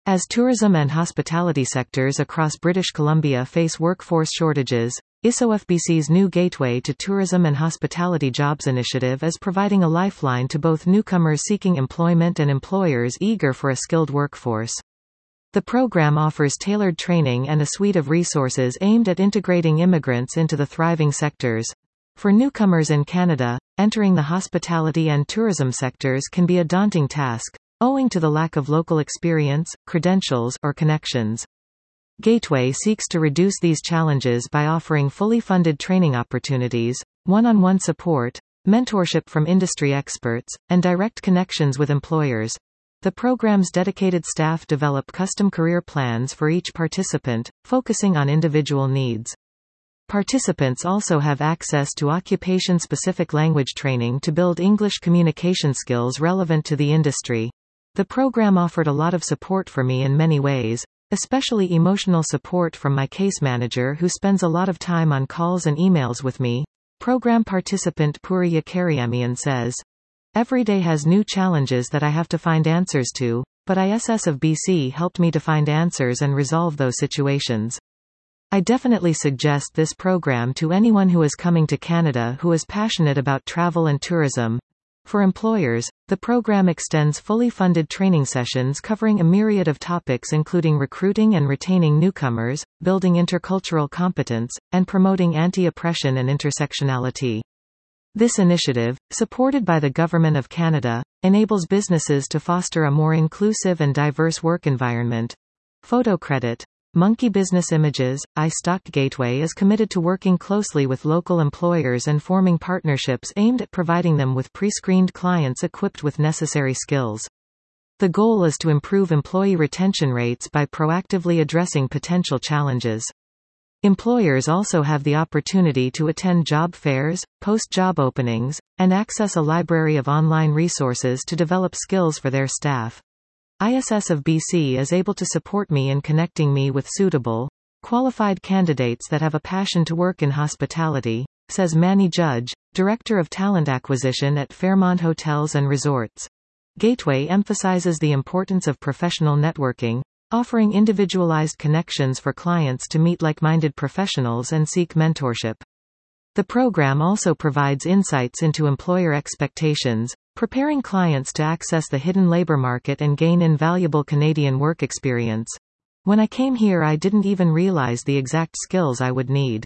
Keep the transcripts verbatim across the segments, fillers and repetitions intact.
As tourism and hospitality sectors across British Columbia face workforce shortages, I S O F B C's new Gateway to Tourism and Hospitality Jobs initiative is providing a lifeline to both newcomers seeking employment and employers eager for a skilled workforce. The program offers tailored training and a suite of resources aimed at integrating immigrants into the thriving sectors. For newcomers in Canada, entering the hospitality and tourism sectors can be a daunting task, owing to the lack of local experience, credentials, or connections. Gateway seeks to reduce these challenges by offering fully funded training opportunities, one-on-one support, mentorship from industry experts, and direct connections with employers. The program's dedicated staff develop custom career plans for each participant, focusing on individual needs. Participants also have access to occupation-specific language training to build English communication skills relevant to the industry. The program offered a lot of support for me in many ways, especially emotional support from my case manager who spends a lot of time on calls and emails with me. Program participant Puri Yakariamian says, "Every day has new challenges that I have to find answers to, but I S S of B C helped me to find answers and resolve those situations. I definitely suggest this program to anyone who is coming to Canada who is passionate about travel and tourism." For employers, the program extends fully funded training sessions covering a myriad of topics including recruiting and retaining newcomers, building intercultural competence, and promoting anti-oppression and intersectionality. This initiative, supported by the Government of Canada, enables businesses to foster a more inclusive and diverse work environment. Photo credit. Monkey Business Images, iStock Gateway is committed to working closely with local employers and forming partnerships aimed at providing them with pre-screened clients equipped with necessary skills. The goal is to improve employee retention rates by proactively addressing potential challenges. Employers also have the opportunity to attend job fairs, post job openings, and access a library of online resources to develop skills for their staff. I S S of B C is able to support me in connecting me with suitable, qualified candidates that have a passion to work in hospitality, says Manny Judge, Director of Talent Acquisition at Fairmont Hotels and Resorts. Gateway emphasizes the importance of professional networking, offering individualized connections for clients to meet like-minded professionals and seek mentorship. The program also provides insights into employer expectations, preparing clients to access the hidden labor market and gain invaluable Canadian work experience. When I came here, I didn't even realize the exact skills I would need.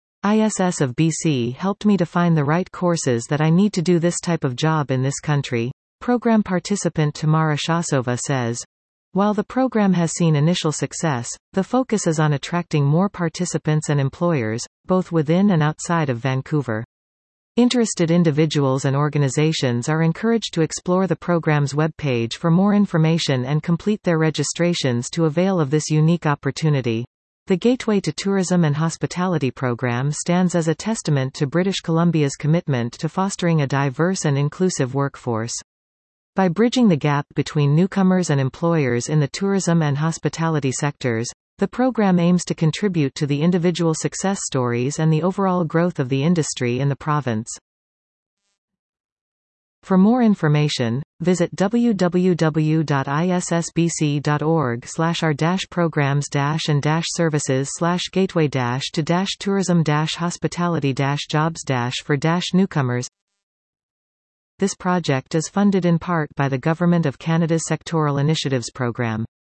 I S S of B C helped me to find the right courses that I need to do this type of job in this country. Program participant Tamara Shasova says, "While the program has seen initial success, the focus is on attracting more participants and employers, both within and outside of Vancouver. Interested individuals and organizations are encouraged to explore the program's webpage for more information and complete their registrations to avail of this unique opportunity." The Gateway to Tourism and Hospitality program stands as a testament to British Columbia's commitment to fostering a diverse and inclusive workforce. By bridging the gap between newcomers and employers in the tourism and hospitality sectors, the program aims to contribute to the individual success stories and the overall growth of the industry in the province. For more information, visit w w w dot i s s b c dot org slash r dash programs dash and dash services slash gateway dash to dash tourism dash hospitality dash jobs dash for dash newcomers. This project is funded in part by the Government of Canada's Sectoral Initiatives Program.